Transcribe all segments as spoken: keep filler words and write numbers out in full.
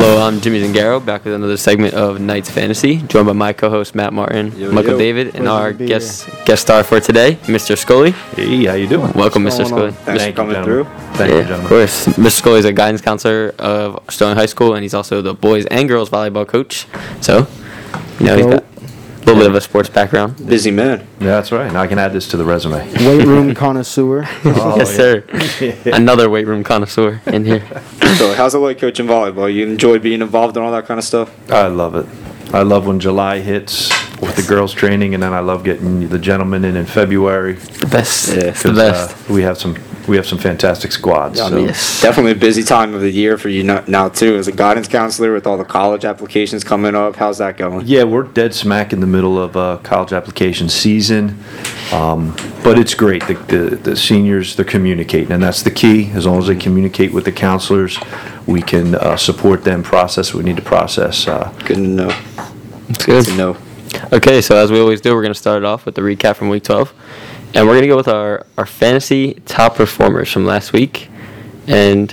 Hello, I'm Jimmy Zingaro, back with another segment of Knights Fantasy, joined by my co-host Matt Martin, Yo, Michael yo. David, and Pleasure our to be guest guest star for today, Mister Scully. Hey, how you doing? Welcome, What's Mister going Scully. on? Thanks Thank for you, coming gentlemen. through. Thank yeah, you, of gentlemen. course. Mister Scully is a guidance counselor of Sterling High School, and he's also the boys and girls volleyball coach. So, you know, he's got a little bit of a sports background. Busy man. Yeah, that's right. Now I can add this to the resume. Weight room connoisseur. Oh, yes, yeah. sir. Another weight room connoisseur in here. So, how's it like coaching volleyball? You enjoy being involved in all that kind of stuff? I love it. I love when July hits with the girls training, and then I love getting the gentlemen in in February. The best. Yeah, it's the 'cause, best. Uh, we have some we have some fantastic squads. I so. mean, Yes. definitely a busy time of the year for you no- now too, as a guidance counselor with all the college applications coming up. How's that going? Yeah, we're dead smack in the middle of uh, college application season, um, but it's great. The, the, the seniors, they're communicating, and that's the key. As long as they communicate with the counselors, we can uh, support them, process what we need to process. Uh, Good to know. It's good. To know. Okay, so as we always do, we're going to start it off with the recap from week twelve. And we're going to go with our, our fantasy top performers from last week. And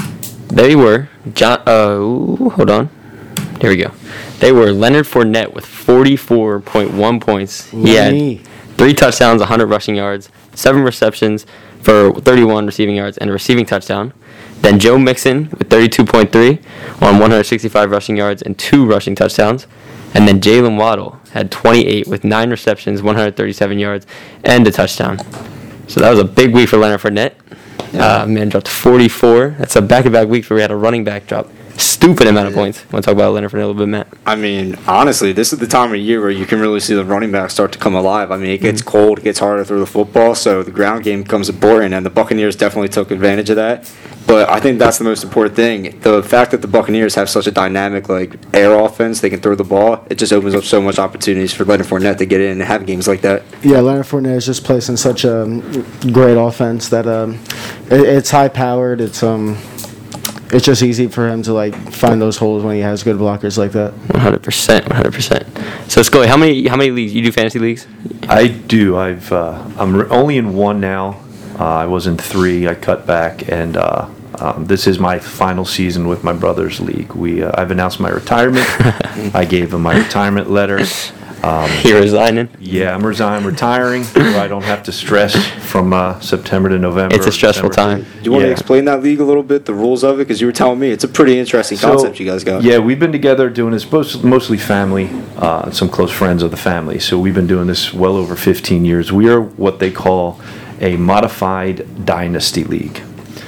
they were, John, uh, ooh, hold on. Here we go. They were Leonard Fournette with forty-four point one points. He Lenny. had three touchdowns, one hundred rushing yards, seven receptions for thirty-one receiving yards, and a receiving touchdown. Then Joe Mixon with thirty-two point three on one hundred sixty-five rushing yards and two rushing touchdowns. And then Jalen Waddle had twenty-eight with nine receptions, one hundred thirty-seven yards, and a touchdown. So that was a big week for Leonard Fournette. Uh, man dropped forty-four. That's a back-to-back week where we had a running back drop. Stupid amount of points. Want to talk about Leonard Fournette a little bit, Matt? I mean, honestly, this is the time of year where you can really see the running backs start to come alive. I mean, it gets cold, it gets harder to throw the football, so the ground game becomes important, and the Buccaneers definitely took advantage of that. But I think that's the most important thing. The fact that the Buccaneers have such a dynamic, like, air offense, they can throw the ball, it just opens up so much opportunities for Leonard Fournette to get in and have games like that. Yeah, Leonard Fournette is just placed in such a um, great offense that um, it, it's high powered. It's um, it's just easy for him to like find those holes when he has good blockers like that. one hundred percent, one hundred percent. So, Scully, how many how many leagues? You do fantasy leagues? I do. I've uh, I'm re- only in one now. Uh, I was in three. I cut back, and uh, um, this is my final season with my brother's league. We uh, I've announced my retirement. I gave him my retirement letter. Um, You're resigning? yeah, I'm resigning, retiring. Where I don't have to stress from uh, September to November. It's a stressful December. time. Do you want Yeah. to explain that league a little bit, the rules of it? Because you were telling me it's a pretty interesting So, concept you guys got. Yeah, we've been together doing this, most, mostly family, uh, and some close friends of the family. So we've been doing this well over fifteen years. We are what they call a modified dynasty league.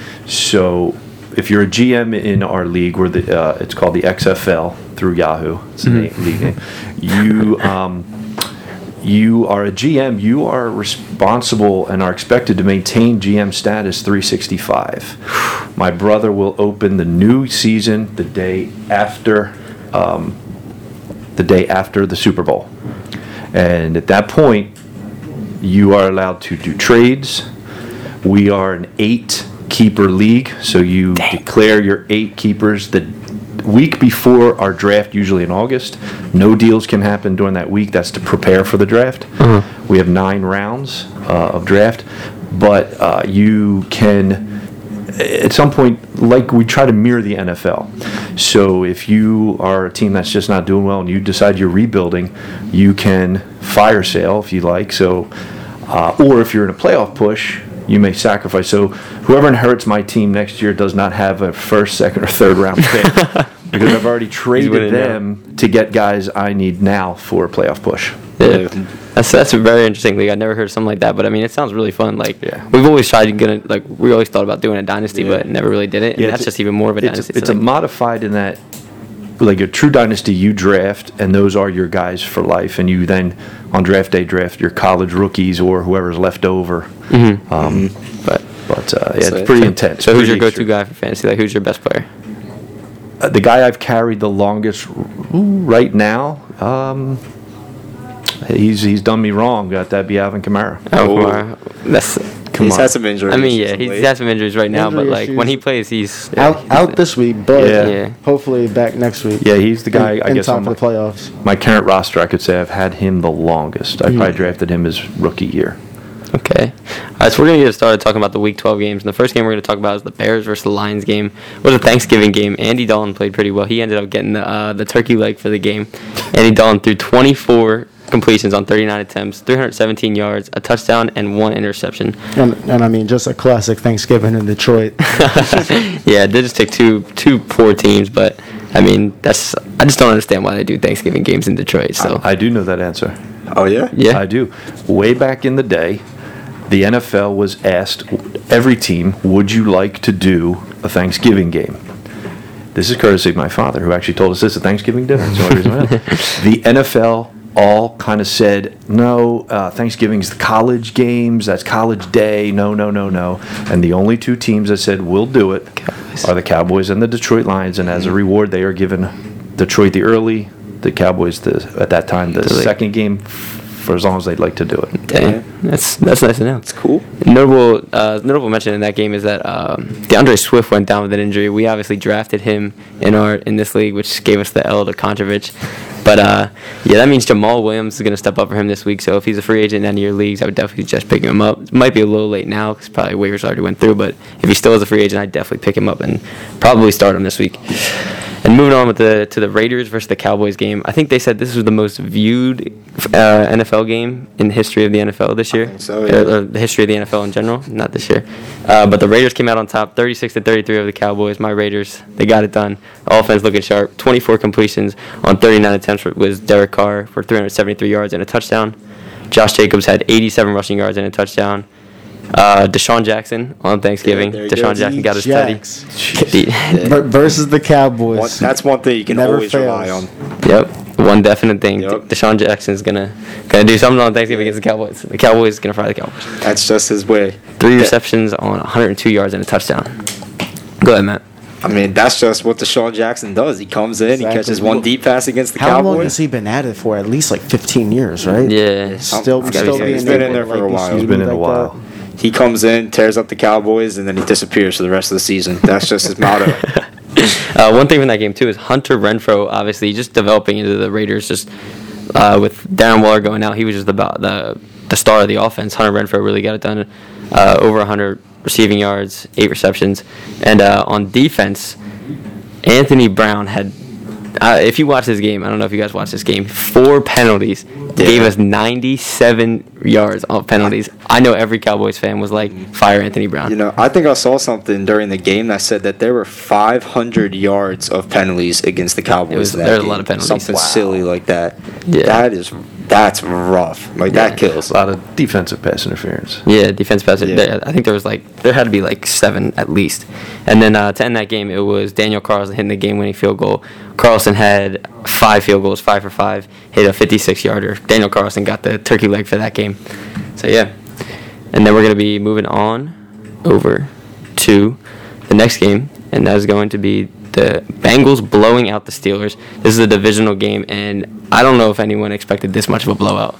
So if you're a G M in our league, we're the, uh, it's called the X F L through Yahoo. It's the name, league name. You, um, you are a G M. You are responsible and are expected to maintain G M status three sixty-five. My brother will open the new season the day after, um, the day after the Super Bowl, and at that point, you are allowed to do trades. We are an eight keeper league, so you Dang. declare your eight keepers the week before our draft, usually in August. No deals can happen during that week. That's to prepare for the draft. We have nine rounds uh, of draft, but uh, you can, at some point, like we try to mirror the N F L. So if you are a team that's just not doing well and you decide you're rebuilding, you can fire sale if you like. So, uh, or if you're in a playoff push, you may sacrifice. So whoever inherits my team next year does not have a first, second, or third round pick because I've already traded winning them to get guys I need now for a playoff push. Yeah. That's that's a very interesting league. I never heard of something like that, but I mean, it sounds really fun. Like, Yeah. we've always tried to get it. Like, we always thought about doing a dynasty, Yeah. but never really did it. And Yeah, that's it's a- just even more of a It's, dynasty. it's so a like- modified in that, like a true dynasty, you draft, and those are your guys for life, and you then on draft day draft your college rookies or whoever's left over. Mhm. Um, But But uh, yeah, So- it's pretty intense. so, who's pretty your go-to extreme. guy for fantasy? Like, who's your best player? Uh, the guy I've carried the longest r- right now. Um, he's he's done me wrong. Got that be Alvin Kamara. Oh, Oh. Kamara. That's. Come He's on. had some injuries. I mean, yeah, of he's late. had some injuries right now, but Injury like when he issues. plays, he's Out he's- out this week, but Yeah. Yeah. hopefully back next week. Yeah, he's the guy. In, I in guess time on for my, the playoffs. my current roster, I could say I've had him the longest. I probably drafted him his rookie year. Okay. All right, so we're going to get started talking about the Week twelve games. And the first game we're going to talk about is the Bears versus the Lions game. It was a Thanksgiving game. Andy Dalton played pretty well. He ended up getting the uh, the turkey leg for the game. Andy Dalton threw twenty-four completions on thirty-nine attempts, three hundred seventeen yards, a touchdown, and one interception. And, and I mean, just a classic Thanksgiving in Detroit. Yeah, it did just take two two poor teams, but I mean, that's I just don't understand why they do Thanksgiving games in Detroit. So I do know that answer. Oh, yeah? yeah, I do. Way back in the day, the N F L was asked every team, would you like to do a Thanksgiving game? This is courtesy of my father, who actually told us this at Thanksgiving dinner. That's the only reason why. The N F L all kind of said, no, uh, Thanksgiving's the college games, that's college day, no, no, no, no. And the only two teams that said, we'll do it, Cowboys. are the Cowboys and the Detroit Lions. And as a reward, they are given Detroit the early, the Cowboys the at that time the The late. second game for as long as they'd like to do it. Dang, that's that's nice to know. It's cool. Notable uh, notable mention in that game is that um, DeAndre Swift went down with an injury. We obviously drafted him in our in this league, which gave us the L to Kontrovich. But uh, yeah, that means Jamal Williams is going to step up for him this week. So if he's a free agent in any of your leagues, I would definitely suggest picking him up. It might be a little late now because probably waivers already went through. But if he still is a free agent, I'd definitely pick him up and probably start him this week. And moving on with the to the Raiders versus the Cowboys game, I think they said this was the most viewed uh, N F L game in the history of the N F L this year. I think so, yeah. Or, or the history of the N F L in general, not this year. Uh, but the Raiders came out on top, thirty-six to thirty-three over the Cowboys. My Raiders, they got it done. Offense looking sharp. twenty-four completions on thirty-nine attempts was Derek Carr for three hundred seventy-three yards and a touchdown. Josh Jacobs had eighty-seven rushing yards and a touchdown. Uh, Deshaun Jackson on Thanksgiving. Yeah, there you Deshaun go. Jackson got his Jax. study. Ver- versus the Cowboys. One, that's one thing you can Never always fails. rely on. Yep, one definite thing. Yep. Deshaun Jackson's gonna gonna do something on Thanksgiving against the Cowboys. The Cowboys gonna fry the Cowboys. That's just his way. Three Yeah. receptions on one hundred two yards and a touchdown. Go ahead, Matt. I mean, that's just what Deshaun Jackson does. He comes in, Exactly. he catches one deep pass against the How long Cowboys. has he been at it for? At least like fifteen years, right? Yeah. Still, It's gotta still be- being he's been in able there to, for like, a be while. speedy He's been in like a while. He comes in, tears up the Cowboys, and then he disappears for the rest of the season. That's just his motto. Uh, one thing from that game too is Hunter Renfro, obviously just developing into the Raiders. Just uh, with Darren Waller going out, he was just about the the star of the offense. Hunter Renfro really got it done. Uh, over one hundred receiving yards, eight receptions, and uh, on defense, Anthony Brown had. Uh, if you watch this game, I don't know if you guys watched this game. Four penalties gave us ninety-seven yards of penalties. I know every Cowboys fan was like, "Fire Anthony Brown." You know, I think I saw something during the game that said that there were five hundred yards of penalties against the Cowboys. It was- in that there was a game. lot of penalties. Something Wow. silly like that. Yeah. That is, that's rough. Like, that Yeah. kills. A lot of defensive pass interference. Yeah, defense pass. Yeah. There, I think there was like there had to be like seven at least. And then uh, to end that game, it was Daniel Carlson hitting the game-winning field goal. Carlson had five field goals, five for five, hit a fifty-six yarder. Daniel Carlson got the turkey leg for that game. So yeah, and then we're gonna be moving on over to the next game, and that is going to be the Bengals blowing out the Steelers. This is a divisional game, and I don't know if anyone expected this much of a blowout.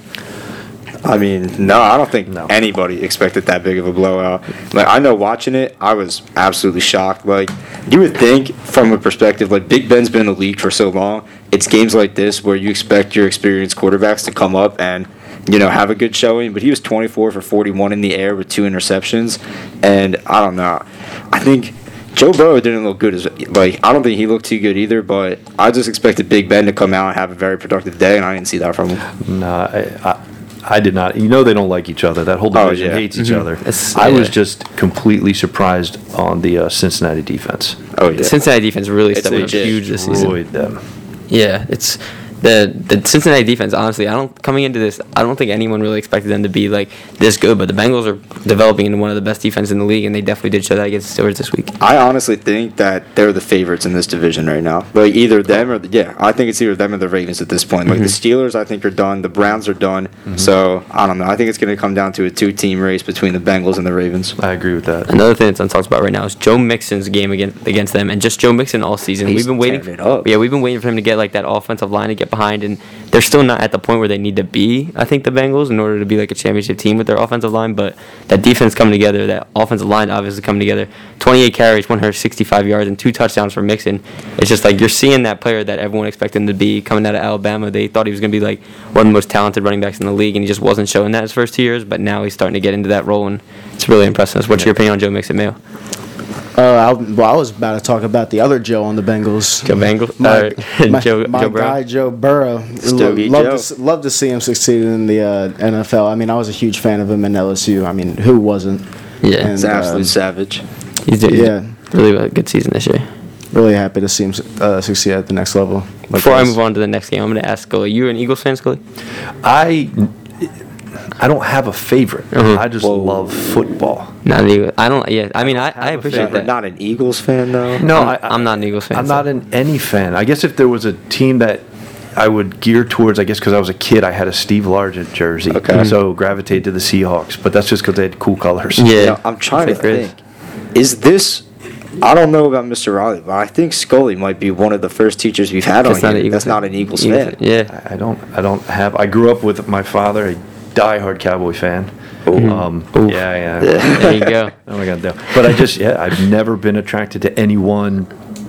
I mean, no, I don't think No. anybody expected that big of a blowout. Like, I know watching it, I was absolutely shocked. Like, you would think from a perspective, like, Big Ben's been in the league for so long, it's games like this where you expect your experienced quarterbacks to come up and, you know, have a good showing. But he was twenty-four for forty-one in the air with two interceptions. And I don't know. I think Joe Burrow didn't look good. As like, I don't think he looked too good either, but I just expected Big Ben to come out and have a very productive day, and I didn't see that from him. No, I, I, I did not. You know they don't like each other. That whole Oh, division yeah. hates each Mhm. other. It's- I was yeah. just completely surprised on the uh, Cincinnati defense. Oh, yeah. The Cincinnati defense really It's stepped up legit. huge this season. Destroyed them. Yeah, it's the the Cincinnati defense. Honestly, I don't coming into this. I don't think anyone really expected them to be like this good. But the Bengals are developing into one of the best defenses in the league, and they definitely did show that against the Steelers this week. I honestly think that they're the favorites in this division right now. Like, either them or the, yeah, I think it's either them or the Ravens at this point. Like, the Steelers, I think, are done. The Browns are done. So I don't know. I think it's going to come down to a two-team race between the Bengals and the Ravens. I agree with that. Another thing that's untalked about right now is Joe Mixon's game against against them, and just Joe Mixon all season. He's we've been waiting. tearing it up. Yeah, we've been waiting for him to get like that offensive line to get behind, and they're still not at the point where they need to be, I think, the Bengals, in order to be like a championship team with their offensive line. But that defense coming together, that offensive line obviously coming together. twenty-eight carries, one hundred sixty-five yards, and two touchdowns for Mixon. It's just like you're seeing that player that everyone expected him to be coming out of Alabama. They thought he was going to be like one of the most talented running backs in the league, and he just wasn't showing that his first two years. But now he's starting to get into that role, and it's really impressive. What's Yeah. your opinion on Joe Mixon, Mayo? Uh, I, well, I was about to talk about the other Joe on the Bengals. Joe Bengals? My, Uh, my, Joe- my Joe Burrow? guy Joe Burrow. Stogie love, Joe. to, s- love to see him succeed in the uh, N F L. I mean, I was a huge fan of him in L S U. I mean, who wasn't? Yeah. And, It's absolute uh, savage. He's doing Yeah. really a good season this year. Really happy to see him uh, succeed at the next level. Like Before I this. move on to the next game, I'm going to ask Scully. You an Eagles fan, Scully? I I don't have a favorite. Mhm. I just Whoa. love football. Not an Eagles. I don't. Yeah. I mean, I, I have a appreciate favorite. that. Not an Eagles fan, though. No, I'm, I, I'm not an Eagles fan. I'm so- not an any fan. I guess if there was a team that I would gear towards, I guess because I was a kid, I had a Steve Largent jersey. Okay. So gravitate to the Seahawks, but that's just because they had cool colors. Yeah. You know, I'm trying to Fifth grade. think. Is this? I don't know about Mister Riley, but I think Scully might be one of the first teachers we've had That's on not an here. Eagles That's fan. not an Eagles Eagles fan. Yeah. I I don't. I don't have. I grew up with my father, a diehard Cowboy fan. Um, Oof. yeah, yeah. There you go. Oh my God, no. But I just, yeah, I've never been attracted to any one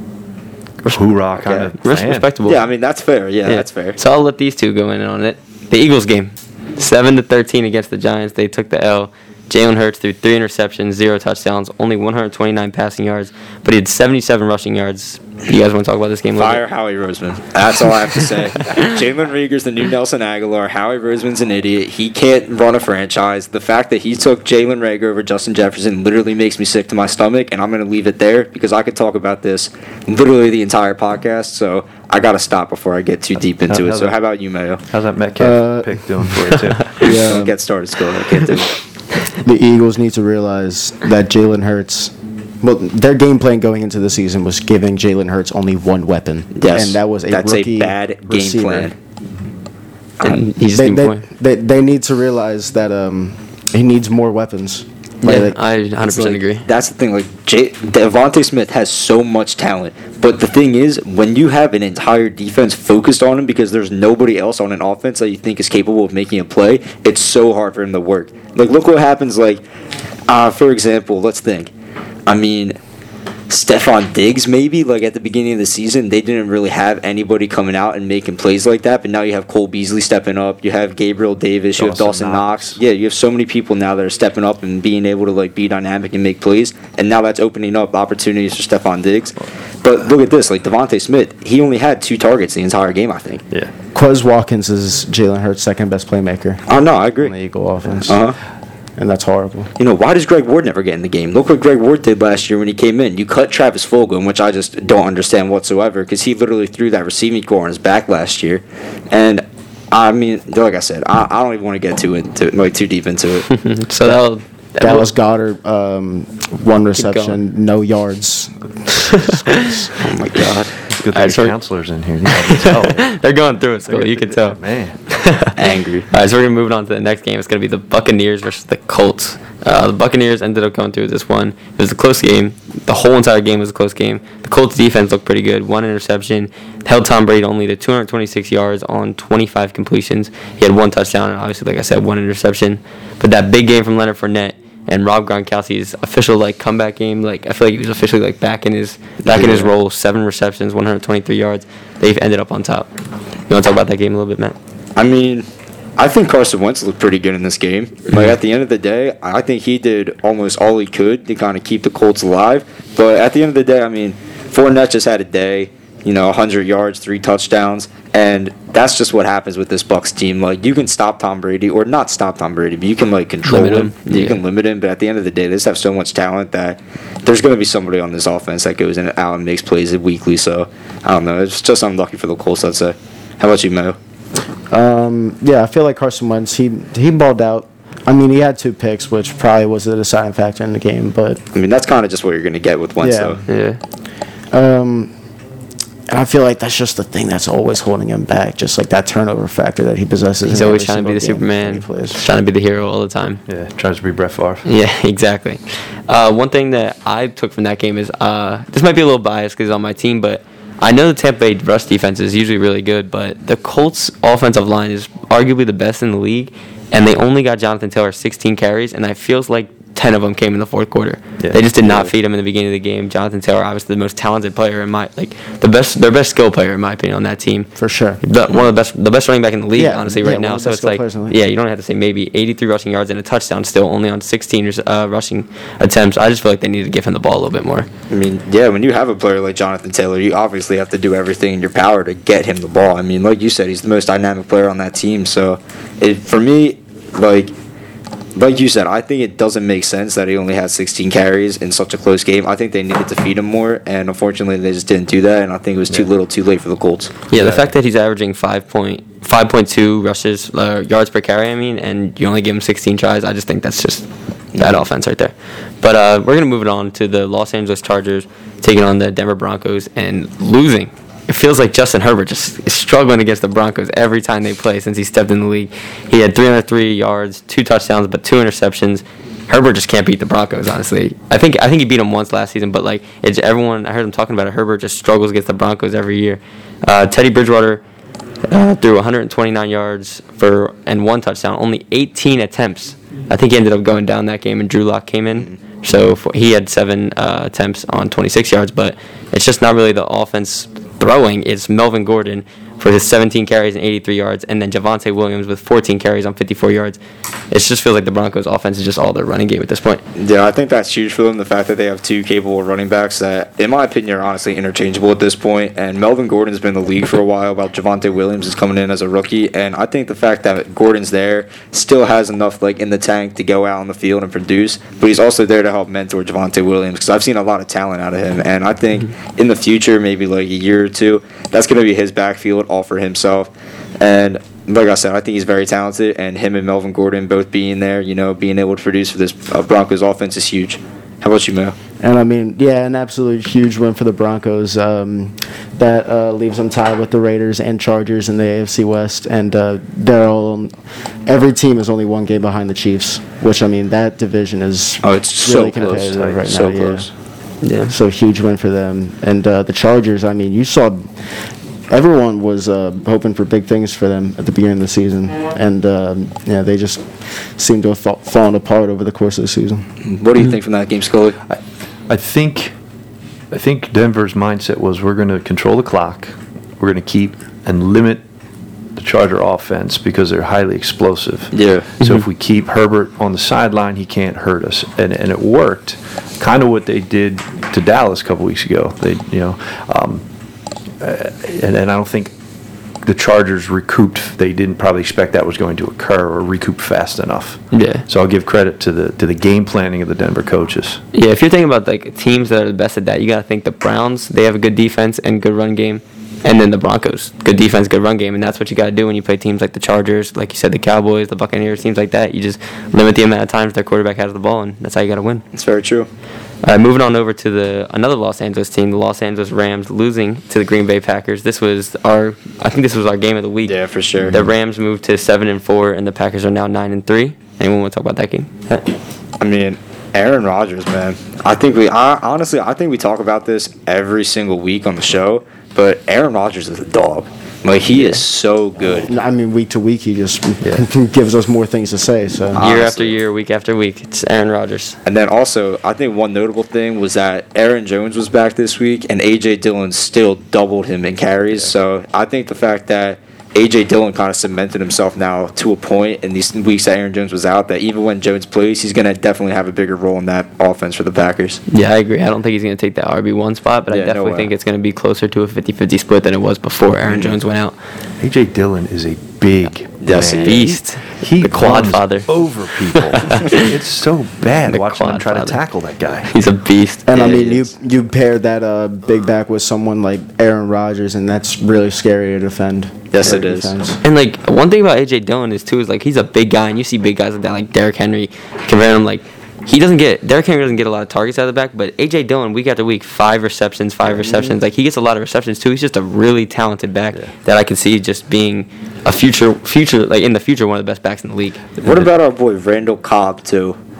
hoorah kind Okay. of Res- fan. Respectable. Yeah, I mean that's fair. Yeah, that's fair. So I'll let these two go in on it. The Eagles game, seven to thirteen against the Giants. They took the L. Jalen Hurts threw three interceptions, zero touchdowns, only one hundred twenty-nine passing yards, but he had seventy-seven rushing yards. You guys want to talk about this game a little Fire bit? Howie Roseman. That's all I have to say. Jalen Rieger's the new Nelson Aguilar. Howie Roseman's an idiot. He can't run a franchise. The fact that he took Jalen Rieger over Justin Jefferson literally makes me sick to my stomach, and I'm going to leave it there because I could talk about this literally the entire podcast, so I got to stop before I get too deep into it. how's So that? how about you, Mayo? How's that Metcalf Uh, pick doing for you, too? Yeah. Don't get started, Skull. I can't do it. The Eagles need to realize that Jalen Hurts, well, their game plan going into the season was giving Jalen Hurts only one weapon. Yes, And that was a that's rookie a bad game receiver. plan. And he just They, didn't they, play. they, they need to realize that um, he needs more weapons. Like, Yeah, like, I one hundred percent Like, agree. That's the thing. Like J- Devontae Smith has so much talent, but the thing is, when you have an entire defense focused on him because there's nobody else on an offense that you think is capable of making a play, it's so hard for him to work. Like, look what happens. Like, uh, for example, let's think. I mean, Stephon Diggs, maybe, like at the beginning of the season, they didn't really have anybody coming out and making plays like that. But now you have Cole Beasley stepping up. You have Gabriel Davis. You have Dawson Dawson Knox. Knox. Yeah, you have so many people now that are stepping up and being able to like be dynamic and make plays. And now that's opening up opportunities for Stephon Diggs. But look at this, like Devontae Smith, he only had two targets the entire game, I think. Yeah. Quez Watkins is Jalen Hurts' second best playmaker Oh no, I on the agree. Eagle offense. Uh huh. And that's horrible. You know, why does Greg Ward never get in the game? Look what Greg Ward did last year when he came in. You cut Travis Fulgham, which I just don't understand whatsoever, because he literally threw that receiving core on his back last year. And I mean, like I said, I, I don't even want to get too into like too deep into it. So that'll. Dallas Goddard, um, one reception, going. no yards. Oh my god, It's good Alright, that so- your counselors in here. You can tell. They're going through it, so you can tell. Man. angry. All right, so we're gonna move on to the next game. It's gonna be the Buccaneers versus the Colts. Uh, the Buccaneers ended up going through this one. It was a close game. The whole entire game was a close game. The Colts defense looked pretty good. One interception held Tom Brady only to two hundred twenty-six yards on twenty-five completions. He had one touchdown and obviously, like I said, one interception. But that big game from Leonard Fournette and Rob Gronkowski's official like comeback game, like I feel like he was officially like back in his back in his role. Seven receptions, one hundred twenty-three yards. They've ended up on top. You want to talk about that game a little bit, Matt? I mean, I think Carson Wentz looked pretty good in this game. Like at the end of the day, I think he did almost all he could to kind of keep the Colts alive. But at the end of the day, I mean, Fournette just had a day. You know, one hundred yards, three touchdowns, and that's just what happens with this Bucks team. Like you can stop Tom Brady, or not stop Tom Brady, but you can like control Limit him. him. You Yeah. can limit him. But at the end of the day, they just have so much talent that there's going to be somebody on this offense that goes in and out and makes plays weekly. So I don't know. It's just unlucky for the Colts, I'd say. How about you, Mo? Um, yeah, I feel like Carson Wentz, he he balled out. I mean, he had two picks, which probably was a deciding factor in the game, but I mean, that's kind of just what you're going to get with Wentz, Yeah. though. Yeah. um, and I feel like that's just the thing that's always holding him back, just like that turnover factor that he possesses. He's in always every trying to be the single game Superman, that he plays. trying to be the hero all the time. Yeah, tries to be Brett Favre. Yeah, exactly. Uh, one thing that I took from that game is uh, this might be a little biased because it's on my team, but I know the Tampa Bay rush defense is usually really good, but the Colts' offensive line is arguably the best in the league, and they only got Jonathan Taylor sixteen carries, and it feels like ten of them came in the fourth quarter. Yeah. They just did not feed him in the beginning of the game. Jonathan Taylor, obviously the most talented player in my like the best, their best skill player in my opinion on that team. For sure. The, one of the best, the best running back in the league, Yeah, honestly, yeah, right one now. of the So best it's skill like, players in the league. yeah, you don't have to say maybe eighty-three rushing yards and a touchdown, still only on sixteen uh, rushing attempts. I just feel like they need to give him the ball a little bit more. I mean, yeah, when you have a player like Jonathan Taylor, you obviously have to do everything in your power to get him the ball. I mean, like you said, he's the most dynamic player on that team. So, it, for me, like, like you said, I think it doesn't make sense that he only had sixteen carries in such a close game. I think they needed to feed him more, and unfortunately, they just didn't do that. And I think it was too Yeah. little, too late for the Colts. Yeah, the fact that he's averaging five point five point two rushes uh, yards per carry, I mean, and you only give him sixteen tries, I just think that's just bad offense right there. But uh, we're gonna move it on to the Los Angeles Chargers taking on the Denver Broncos and losing. It feels like Justin Herbert just is struggling against the Broncos every time they play since he stepped in the league. He had three hundred three yards, two touchdowns, but two interceptions. Herbert just can't beat the Broncos, honestly. I think I think he beat them once last season, but like it's everyone. I heard him talking about it. Herbert just struggles against the Broncos every year. Uh, Teddy Bridgewater uh, threw one hundred twenty-nine yards for and one touchdown, only eighteen attempts. I think he ended up going down that game, and Drew Lock came in. So for, he had seven uh, attempts on twenty-six yards, but it's just not really the offense throwing. It's Melvin Gordon for his seventeen carries and eighty-three yards, and then Javonte Williams with fourteen carries on fifty-four yards. It just feels like the Broncos' offense is just all their running game at this point. Yeah, I think that's huge for them, the fact that they have two capable running backs that, in my opinion, are honestly interchangeable at this point. And Melvin Gordon's been in the league for a while, while Javonte Williams is coming in as a rookie. And I think the fact that Gordon's there still has enough like in the tank to go out on the field and produce, but he's also there to help mentor Javonte Williams, because I've seen a lot of talent out of him. And I think in the future, maybe like a year or two, that's going to be his backfield all for himself. And like I said, I think he's very talented, and him and Melvin Gordon both being there, you know, being able to produce for this uh, Broncos offense is huge. How about you, Mel? And I mean, yeah, an absolute huge win for the Broncos. Um, that uh, leaves them tied with the Raiders and Chargers in the A F C West, and uh, they're all. Every team is only one game behind the Chiefs, which I mean that division is Oh, it's really so close, competitive right so now. close. Yeah. Yeah. So huge win for them, and uh, the Chargers. I mean, you saw. Everyone was uh, hoping for big things for them at the beginning of the season, and um, yeah, they just seem to have fa- fallen apart over the course of the season. What do you think from that game, Scully? I, I think I think Denver's mindset was we're going to control the clock, we're going to keep and limit the Charger offense because they're highly explosive. Yeah. So if we keep Herbert on the sideline, he can't hurt us, and and it worked. Kind of what they did to Dallas a couple weeks ago. They you know. Um, Uh, and, and I don't think the Chargers recouped. They didn't probably expect that was going to occur or recoup fast enough. Yeah. So I'll give credit to the to the game planning of the Denver coaches. Yeah, if you're thinking about like teams that are the best at that, you got to think the Browns, they have a good defense and good run game. And then the Broncos, good defense, good run game. And that's what you got to do when you play teams like the Chargers, like you said, the Cowboys, the Buccaneers, teams like that. You just limit the amount of times their quarterback has the ball, and that's how you got to win. It's very true. Uh, moving on over to the another Los Angeles team, the Los Angeles Rams, losing to the Green Bay Packers. This was our, I think this was our game of the week. Yeah, for sure. The Rams moved to seven and four, and the Packers are now nine and three. Anyone want to talk about that game? I mean, Aaron Rodgers, man. I think we, I, honestly, I think we talk about this every single week on the show, but Aaron Rodgers is a dog. Like, he is so good. I mean, week to week, he just Yeah. gives us more things to say. So Year Honestly. after year, week after week, it's Aaron Rodgers. And then also, I think one notable thing was that Aaron Jones was back this week, and A J Dillon still doubled him in carries. So I think the fact that A J Dillon kind of cemented himself now to a point in these weeks that Aaron Jones was out, that even when Jones plays, he's going to definitely have a bigger role in that offense for the Packers. Yeah, I agree. I don't think he's going to take that R B one spot, but Yeah, I no definitely way. think it's going to be closer to a fifty-fifty split than it was before Aaron Jones went out. A J Dillon is a big Yes, he man. is. Beast. He The quad runs father. over people. It's so bad The watching him quad try father. to tackle that guy. He's a beast. And I Yeah, mean, he you is. you pair that uh, big back with someone like Aaron Rodgers, and that's really scary to defend. Yes, Their it is. defense. And like one thing about A J Dillon is too is like he's a big guy, and you see big guys like that, like Derrick Henry, comparing him like he doesn't get Derrick Henry doesn't get a lot of targets out of the back, but A J Dillon week after week, five receptions, five receptions, like he gets a lot of receptions too. He's just a really talented back Yeah. that I can see just being a future future like in the future one of the best backs in the league. What about our boy Randall Cobb, too?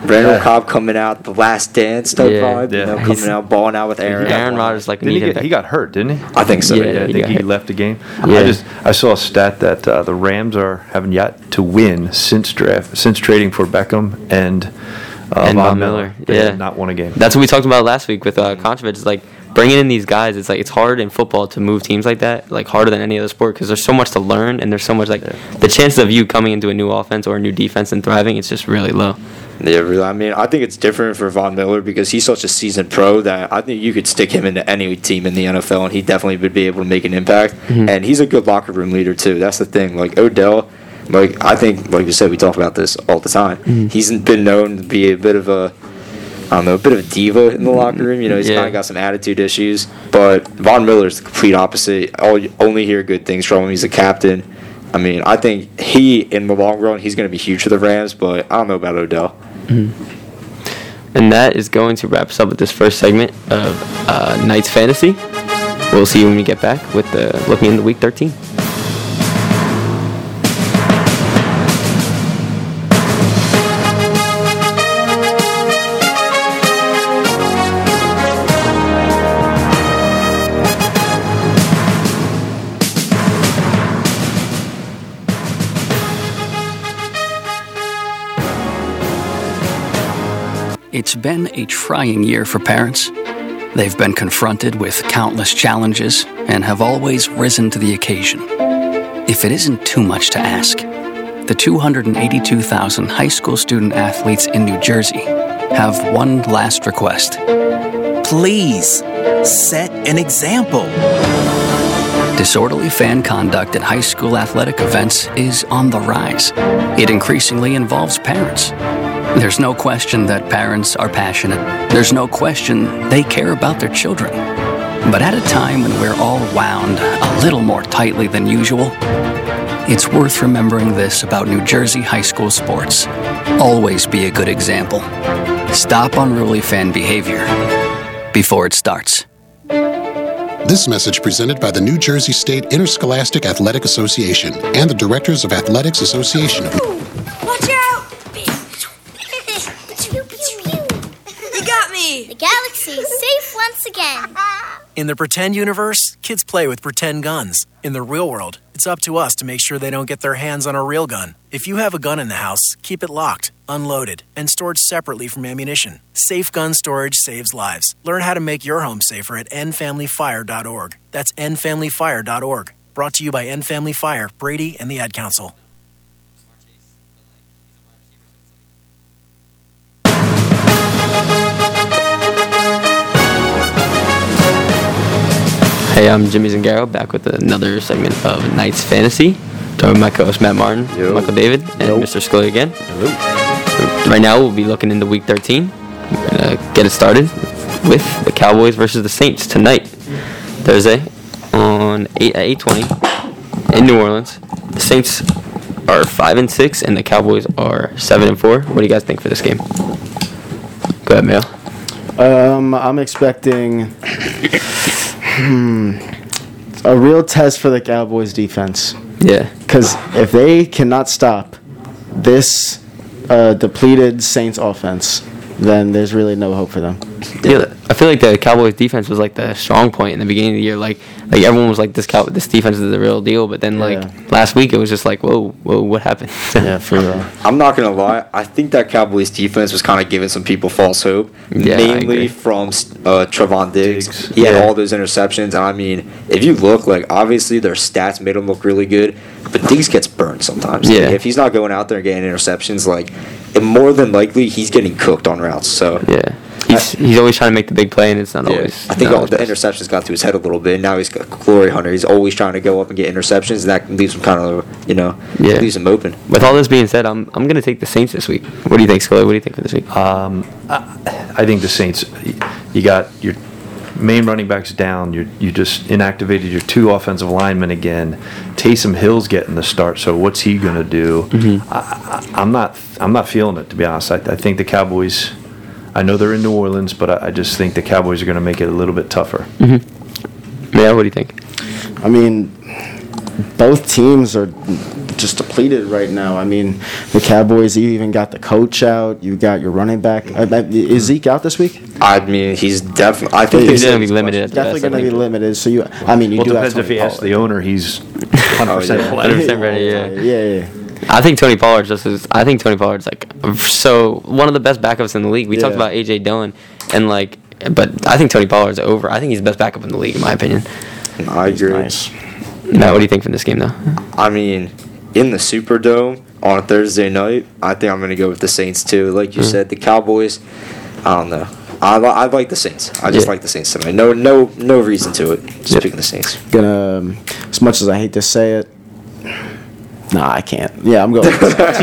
Randall Yeah. Cobb coming out, the last dance type Yeah. vibe, you Yeah. know, He's- coming out, balling out with Aaron. Aaron Rodgers like Didn't he, needed get, he got hurt, didn't he? I think so. Yeah, Yeah, I he think got he hit. left the game. Yeah. I just I saw a stat that uh, the Rams are haven't yet to win since draft since trading for Beckham and uh, And Von Von Miller. Miller, They yeah. have not won a game. That's what we talked about last week with uh, Konchevich. It's like bringing in these guys. It's like it's hard in football to move teams like that, like harder than any other sport, because there's so much to learn and there's so much like the chances of you coming into a new offense or a new defense and thriving. It's just really low. Yeah, really. I mean, I think it's different for Von Miller because he's such a seasoned pro that I think you could stick him into any team in the N F L and he definitely would be able to make an impact. Mhm. And he's a good locker room leader too. That's the thing. Like Odell, like I think, like you said, we talk about this all the time. Mhm. He's been known to be a bit of a, I don't know, a bit of a diva in the locker room. You know, he's Yeah. kind of got some attitude issues. But Von Miller's the complete opposite. I'll only hear good things from him. He's a captain. I mean, I think he, in the long run, he's going to be huge for the Rams. But I don't know about Odell. And that is going to wrap us up with this first segment of uh, Knights Fantasy. We'll see you when we get back with the looking into Week thirteen. It's been a trying year for parents. They've been confronted with countless challenges and have always risen to the occasion. If it isn't too much to ask, the two hundred eighty-two thousand high school student athletes in New Jersey have one last request. Please, set an example. Disorderly fan conduct at high school athletic events is on the rise. It increasingly involves parents. There's no question that parents are passionate. There's no question they care about their children. But at a time when we're all wound a little more tightly than usual, it's worth remembering this about New Jersey high school sports. Always be a good example. Stop unruly fan behavior before it starts. This message presented by the New Jersey State Interscholastic Athletic Association and the Directors of Athletics Association of Watch out! You got me! The galaxy is safe once again. In the pretend universe, kids play with pretend guns. In the real world, it's up to us to make sure they don't get their hands on a real gun. If you have a gun in the house, keep it locked, unloaded, and stored separately from ammunition. Safe gun storage saves lives. Learn how to make your home safer at end family fire dot org. That's end family fire dot org. Brought to you by End Family Fire, Brady, and the Ad Council. Hey, I'm Jimmy Zangaro, back with another segment of Knights Fantasy. Talking with my co-host Matt Martin, Yo. Michael David, and Yo. Mister Scully again. Right now, we'll be looking into Week thirteen. We're gonna get it started with the Cowboys versus the Saints tonight, Thursday, on eight at eight twenty in New Orleans. The Saints are five and six, and the Cowboys are seven and four. What do you guys think for this game? Go ahead, Mayo. Um, I'm expecting hmm, a real test for the Cowboys defense. Yeah. Because if they cannot stop this uh, depleted Saints offense, then there's really no hope for them. Yeah, I feel like the Cowboys defense was like the strong point in the beginning of the year. Like, like everyone was like, "This cow, this defense is the real deal." But then, like Yeah. last week, it was just like, "Whoa, whoa, what happened?" Yeah, for real. I'm not gonna lie. I think that Cowboys defense was kind of giving some people false hope, Yeah, I agree. mainly from uh, Trevon Diggs. Diggs. He had Yeah. all those interceptions. And I mean, if you look, like obviously their stats made him look really good, but Diggs gets burned sometimes. Like, Yeah. if he's not going out there and getting interceptions, like and more than likely he's getting cooked on routes. So yeah, he's he's always trying to make the big play, and it's not yeah, always. I think not all the always best. interceptions got to his head a little bit. Now he's got glory hunter. He's always trying to go up and get interceptions, and that leaves him kind of, you know, Yeah. leaves him open. With all this being said, I'm I'm gonna take the Saints this week. What do you think, Scully? What do you think for this week? Um, I, I think the Saints, you got your main running backs down. You you just inactivated your two offensive linemen again. Taysom Hill's getting the start, so what's he gonna do? Mm-hmm. I, I, I'm not I'm not feeling it, to be honest. I, I think the Cowboys. I know they're in New Orleans, but I, I just think the Cowboys are going to make it a little bit tougher. Yeah, what do you think? I mean, both teams are just depleted right now. I mean, the Cowboys, you even got the coach out. You got your running back. Uh, is Zeke out this week? I mean, he's definitely. I think He's they going to said be limited. At the Definitely best, I going to be think. limited. So you, I mean, you Well, do depends have if he Tony asks the owner, he's one hundred percent Oh, yeah. play. one hundred percent ready, yeah. Yeah, yeah. I think Tony Pollard's just as I think Tony Pollard's like so one of the best backups in the league. We talked Yeah. about A J Dillon and like, but I think Tony Pollard's over. I think he's the best backup in the league in my opinion. I agree. Nice. Matt, what do you think from this game though? I mean, in the Superdome on a Thursday night, I think I'm going to go with the Saints too. Like you Mm. said, the Cowboys. I don't know. I, li- I like the Saints. I just Yeah. like the Saints tonight. No, no, no reason to it. Just Yeah. picking the Saints. Gonna, um, as much as I hate to say it, nah, I can't. Yeah, I'm going.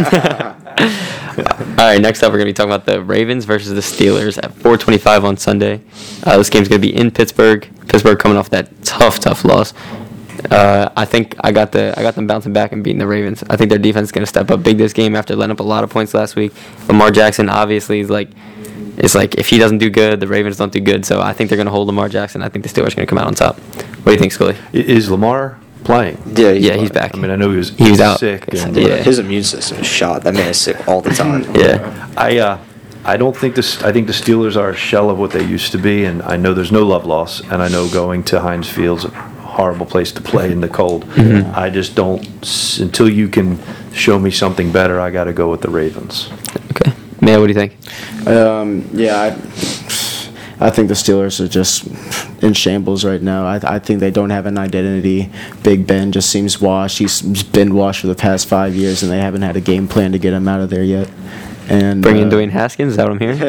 All right, next up we're gonna be talking about the Ravens versus the Steelers at four twenty-five on Sunday. Uh, this game's gonna be in Pittsburgh. Pittsburgh coming off that tough, tough loss. Uh, I think I got the I got them bouncing back and beating the Ravens. I think their defense is gonna step up big this game after letting up a lot of points last week. Lamar Jackson obviously is like, it's like if he doesn't do good, the Ravens don't do good. So I think they're gonna hold Lamar Jackson. I think the Steelers are gonna come out on top. What do you think, Scully? I- Is Lamar playing? Yeah, Yeah, he's back. I mean, I know he was, He was out. sick. And, Yeah. His immune system is shot. That man is sick all the time. Yeah. I uh, I don't think this. I think the Steelers are a shell of what they used to be, and I know there's no love loss, and I know going to Heinz Field's a horrible place to play in the cold. Mm-hmm. I just don't s- until you can show me something better. I got to go with the Ravens. Okay. Matt, what do you think? Um, yeah, I, I think the Steelers are just in shambles right now. I, I think they don't have an identity. Big Ben just seems washed. He's been washed for the past five years, and they haven't had a game plan to get him out of there yet. And Bring in uh, Dwayne Haskins. Is that what I'm hearing?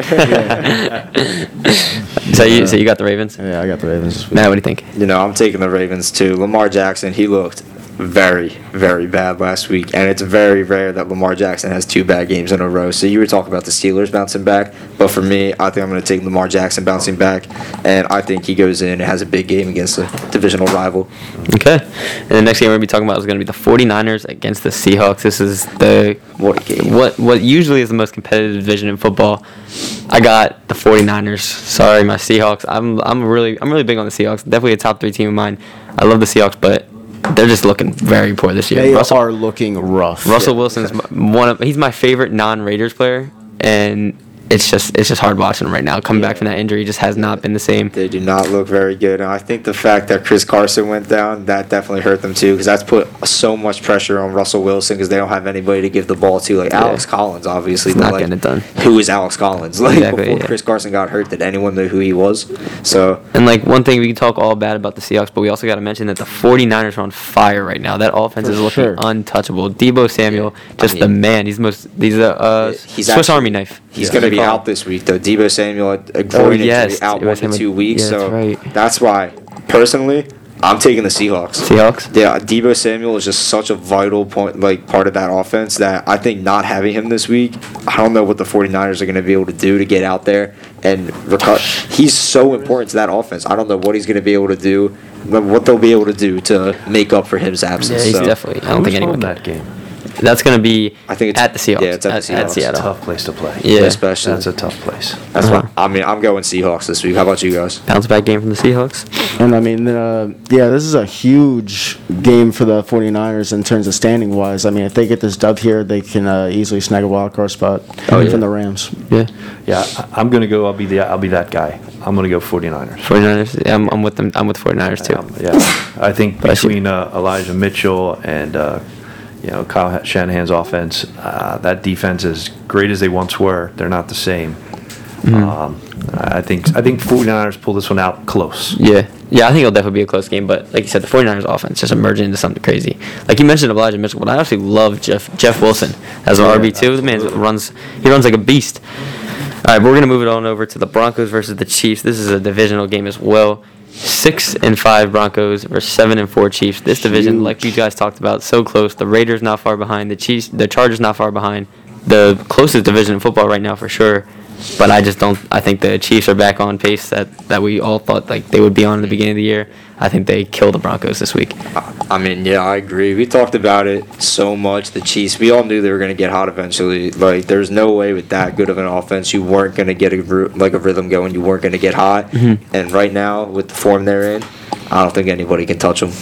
so you so you got the Ravens. Yeah, I got the Ravens this week. Matt, what do you think? You know, I'm taking the Ravens too. Lamar Jackson, he looked very, very bad last week, and it's very rare that Lamar Jackson has two bad games in a row. So you were talking about the Steelers bouncing back, but for me, I think I'm going to take Lamar Jackson bouncing back, and I think he goes in and has a big game against a divisional rival. Okay. And the next game we're going to be talking about is going to be the 49ers against the Seahawks. This is the What a game. what what usually is the most competitive division in football. I got the 49ers. Sorry, my Seahawks. I'm I'm really I'm really big on the Seahawks. Definitely a top three team of mine. I love the Seahawks, but they're just looking very poor this year. They Russell, are looking rough. Russell Wilson's m- one of he's my favorite non-Raiders player, and it's just it's just hard watching him right now. Coming back from that injury, he just has not been the same. They do not look very good, and I think the fact that Chris Carson went down, that definitely hurt them too, because that's put so much pressure on Russell Wilson because they don't have anybody to give the ball to, like Alex Collins, obviously. He's but, not like, getting it done. Who is Alex Collins? Like Exactly, before yeah. Chris Carson got hurt, did anyone know who he was? So And, like, one thing, we can talk all bad about the Seahawks, but we also got to mention that the 49ers are on fire right now. That offense For is looking sure. untouchable. Debo Samuel, just I the mean- man. He's most he's a uh, He's Swiss actually- Army knife. he's Yeah. going to be They call out this week, though. Debo Samuel, a a Oh, groin yes, injury, out Debo one to Samuel- two weeks. yeah, that's so right. that's why, personally, I'm taking the Seahawks. Seahawks? Yeah, Debo Samuel is just such a vital point, like part of that offense that I think not having him this week, I don't know what the 49ers are going to be able to do to get out there and recover. He's so important to that offense. I don't know what he's going to be able to do, what they'll be able to do to make up for his absence. Yeah, he's so. definitely. I don't Who's think anyone home can. that game? That's going to be I think it's- at the Seahawks. yeah, it's at the At Seahawks. It's a Seattle. tough place to play. Yeah. Especially. That's a tough place. That's Uh-huh. why. I mean, I'm going Seahawks this week. How about you guys? Bounce back game from the Seahawks. And I mean, uh, yeah, this is a huge game for the 49ers in terms of standing wise. I mean, if they get this dub here, they can uh, easily snag a wild card spot Oh, yeah. from the Rams. Yeah. Yeah, I- I'm gonna go. I'll be the. I'll be that guy. I'm gonna go 49ers. 49ers. Yeah, I'm, I'm with them. I'm with 49ers, too. Um, yeah, I think But I see- between uh, Elijah Mitchell and uh, you know Kyle Shanahan's offense, uh, that defense, as great as they once were, they're not the same. Mm-hmm. Um, I think I think 49ers pull this one out close. Yeah. Yeah, I think it'll definitely be a close game, but like you said, the 49ers offense just emerging into something crazy. Like you mentioned Elijah Mitchell, but I actually love Jeff Jeff Wilson as an Yeah, R B two. The man runs he runs like a beast. All right, but we're gonna move it on over to the Broncos versus the Chiefs. This is a divisional game as well. Six and five Broncos versus seven and four Chiefs. This division, like you guys talked about, so close. The Raiders not far behind. The Chiefs, the Chargers not far behind. The closest division in football right now for sure. But I just don't. I think the Chiefs are back on pace that, that we all thought like they would be on at the beginning of the year. I think they kill the Broncos this week. I mean, yeah, I agree. We talked about it so much. The Chiefs, we all knew they were going to get hot eventually. Like, there's no way with that good of an offense you weren't going to get a ry- like a rhythm going. You weren't going to get hot. Mhm. And right now, with the form they're in, I don't think anybody can touch them.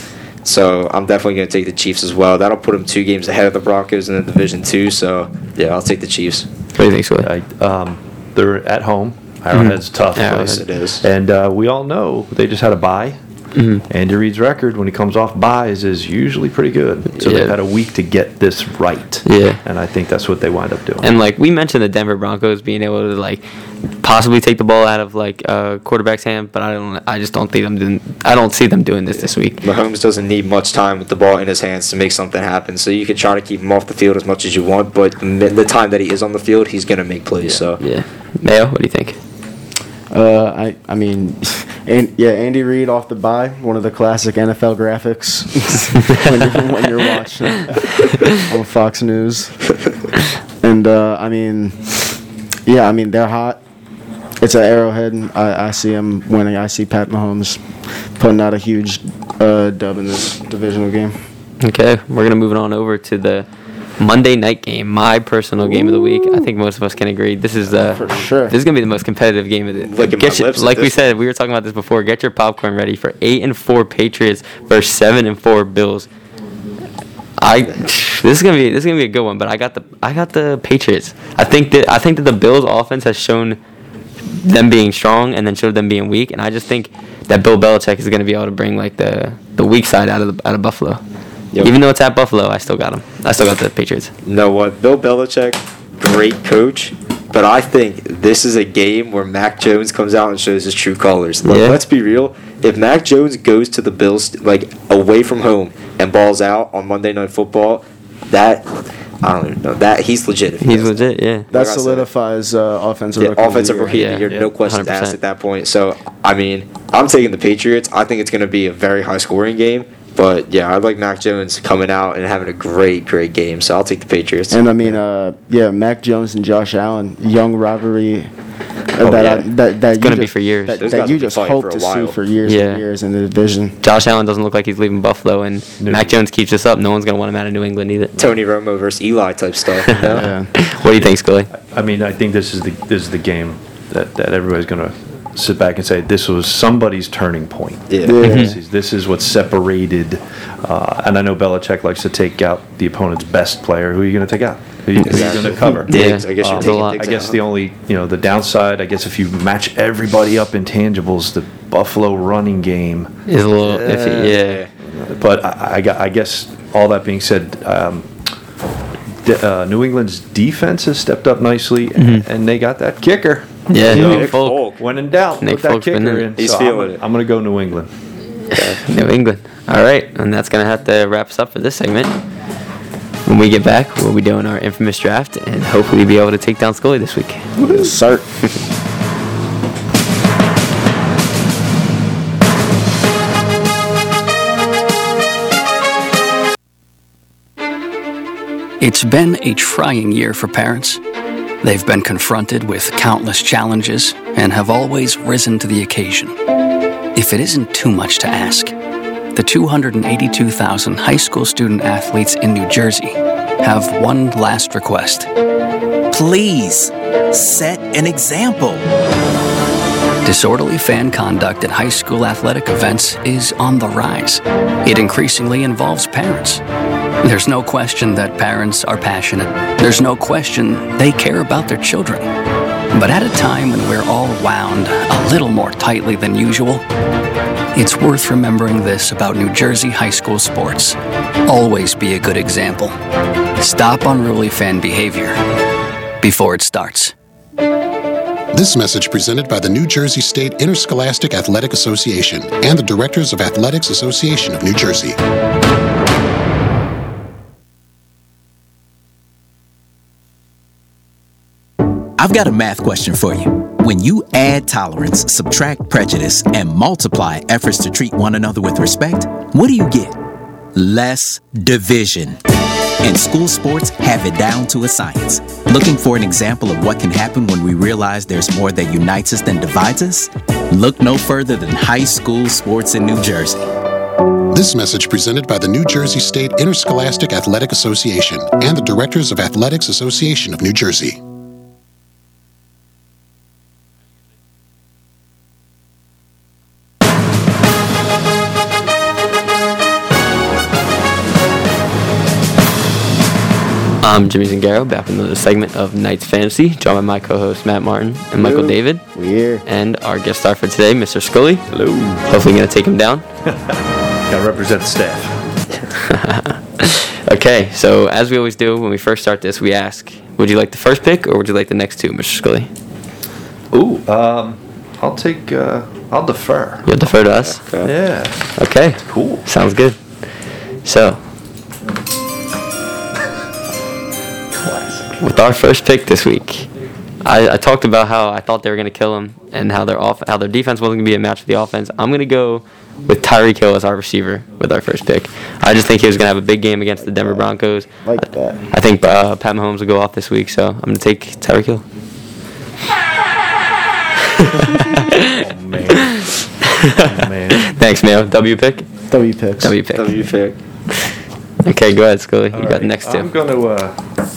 So I'm definitely going to take the Chiefs as well. That'll put them two games ahead of the Broncos in the division too. So yeah, I'll take the Chiefs. What do you think, Scully? I, um, they're at home. Arrowhead's mm-hmm. tough. Arrowhead. It is. And uh, we all know they just had a bye. Mm-hmm. Andy Reid's record when he comes off buys is usually pretty good. So yeah. they've had a week to get this right. Yeah. And I think that's what they wind up doing. And like we mentioned the Denver Broncos being able to like possibly take the ball out of like uh, quarterback's hand, but I don't I just don't think them doing I don't see them doing this this week. Mahomes doesn't need much time with the ball in his hands to make something happen. So you can try to keep him off the field as much as you want, but the time that he is on the field, he's going to make plays. Yeah. So yeah. Mayo, what do you think? Uh, I I mean, and yeah, Andy Reid off the bye, one of the classic N F L graphics when, you're, when you're watching on Fox News. And uh, I mean, yeah, I mean they're hot. It's an Arrowhead. I I see him winning. I see Pat Mahomes putting out a huge uh, dub in this divisional game. Okay, we're gonna move it on over to the Monday night game, my personal game of the week. I think most of us can agree. This is uh, For sure. This is gonna be the most competitive game of the. Licking Get my your- lips at like we this said, we were talking about this before. Get your popcorn ready for eight and four Patriots versus seven and four Bills. I this is gonna be this is gonna be a good one, but I got the I got the Patriots. I think that I think that the Bills offense has shown them being strong and then showed them being weak, and I just think that Bill Belichick is gonna be able to bring like the the weak side out of the, out of Buffalo. Yep. Even though it's at Buffalo, I still got them. I still got the Patriots. You know what? Bill Belichick, great coach, but I think this is a game where Mac Jones comes out and shows his true colors. Like, Yeah. let's be real. If Mac Jones goes to the Bills, like, away from home and balls out on Monday Night Football, that, I don't even know, that he's legit. If he He's does that. legit, yeah. That Like I said. solidifies uh, offensive Yeah, rookie of the offensive year. rookie of Yeah, the year, yeah, no questions one hundred asked percent. at that point. So, I mean, I'm taking the Patriots. I think it's going to be a very high-scoring game. But, yeah, I like Mac Jones coming out and having a great, great game. So, I'll take the Patriots. And I mean, uh, yeah, Mac Jones and Josh Allen, young rivalry uh, Oh, that, yeah. I, that that gonna you be just- for years. That, Those that guys you have been just fighting hope for a to see while. for years Yeah. and years in the division. Josh Allen doesn't look like he's leaving Buffalo, and No. Mac Jones keeps this up. No one's gonna want him out of New England either. Tony Romo versus Eli type stuff. You know? Yeah. What do you think, Scully? I mean, I think this is the this is the game that, that everybody's going to sit back and say this was somebody's turning point. Yeah. Yeah. This is, this is what separated, uh, and I know Belichick likes to take out the opponent's best player. Who are you going to take out? Who are you, Exactly. going to cover? Diggs, Yeah. I guess you're Um, taking a lot. Diggs I guess out. the only, you know, the downside, I guess if you match everybody up in tangibles, the Buffalo running game. Is a little iffy, yeah. But I, I, gu- I guess all that being said, um, de- uh, New England's defense has stepped up nicely, and, and they got that kicker. Yeah, So, Nick Folk. when in doubt, Nick put that Folk's been kicker in. in. He's So feeling I'm, it. I'm going to go New England. New England. All right, and that's gonna have to wrap us up for this segment. When we get back, we'll be doing our infamous draft and hopefully be able to take down Scully this week. Yes, sir. It's been a trying year for parents. They've been confronted with countless challenges and have always risen to the occasion. If it isn't too much to ask, the two hundred eighty-two thousand high school student athletes in New Jersey have one last request. Please set an example. Disorderly fan conduct at high school athletic events is on the rise. It increasingly involves parents. There's no question that parents are passionate. There's no question they care about their children. But at a time when we're all wound a little more tightly than usual, it's worth remembering this about New Jersey high school sports. Always be a good example. Stop unruly fan behavior before it starts. This message presented by the New Jersey State Interscholastic Athletic Association and the Directors of Athletics Association of New Jersey. I've got a math question for you. When you add tolerance, subtract prejudice, and multiply efforts to treat one another with respect, what do you get? Less division. And school sports have it down to a science. Looking for an example of what can happen when we realize there's more that unites us than divides us? Look no further than high school sports in New Jersey. This message presented by the New Jersey State Interscholastic Athletic Association and the Directors of Athletics Association of New Jersey. I'm Jimmy Zingaro, back with another segment of Knights Fantasy, joined by my co-hosts Matt Martin and Michael David. We're here. And our guest star for today, Mister Scully. Hello. Hopefully going to take him down. Gotta represent the staff. Okay, so as we always do when we first start this, we ask, would you like the first pick or would you like the next two, Mister Scully? Ooh, um, I'll take, uh, I'll defer. You'll defer to us? Okay. Yeah. Okay. Cool. Sounds good. So, with our first pick this week, I, I talked about how I thought they were going to kill him and how their off how their defense wasn't going to be a match with the offense. I'm going to go with Tyreek Hill as our receiver with our first pick. I just think he was going to have a big game against the Denver Broncos. Like that. I think uh, Pat Mahomes will go off this week, so I'm going to take Tyreek Hill. Oh, man. Oh, man. Thanks, Mayo. W pick? W picks. W pick. W pick. Okay, go ahead, Scully. You All got right. the next two. I'm gonna, uh,